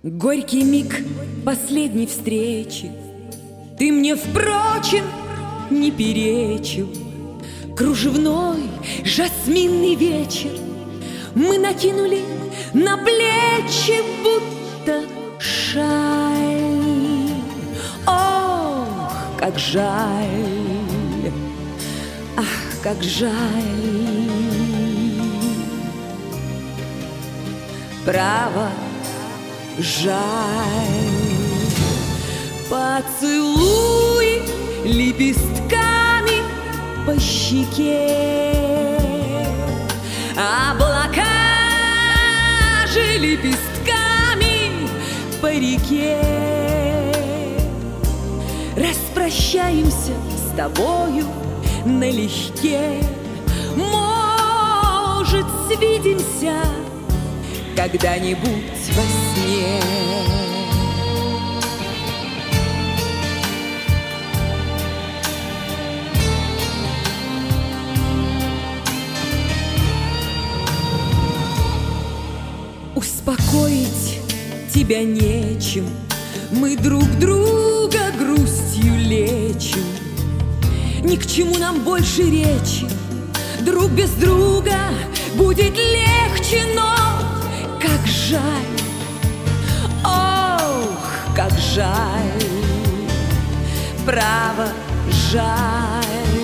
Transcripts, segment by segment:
Горький миг последней встречи, ты мне, впрочем, не перечил. Кружевной жасминный вечер мы накинули на плечи, будто шаль. Ох, как жаль, ах, как жаль. Право, жаль. Поцелуй лепестками по щеке, облака же лепестками по реке. Распрощаемся с тобою налегке, может, свидимся когда-нибудь во сне. Успокоить тебя нечем, мы друг друга грустью лечим. Ни к чему нам больше речи, друг без друга будет легче, но как жаль, ох, как жаль, право, жаль.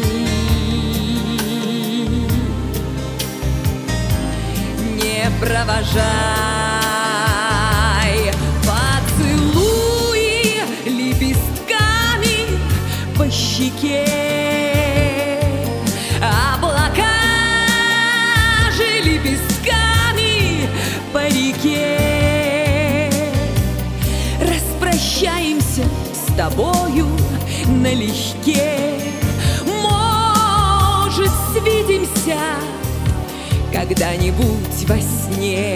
Не провожай поцелуи лепестками по щеке, облака же лепестками по реке. Распрощаемся с тобою налегке, может, свидимся когда-нибудь во сне.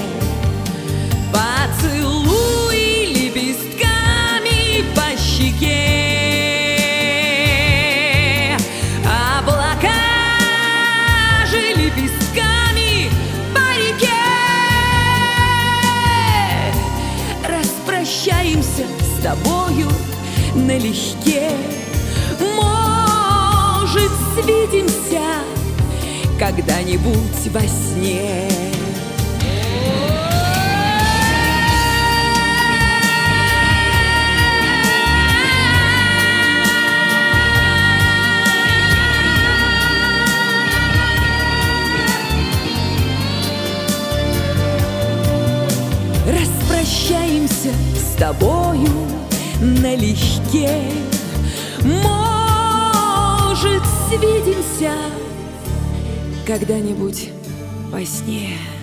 Поцелуй лепестками по щеке, облака же лепестками по реке. Распрощаемся с тобою налегке, может, свидимся когда-нибудь во сне. Распрощаемся с тобою налегке, может, свидимся когда-нибудь во сне.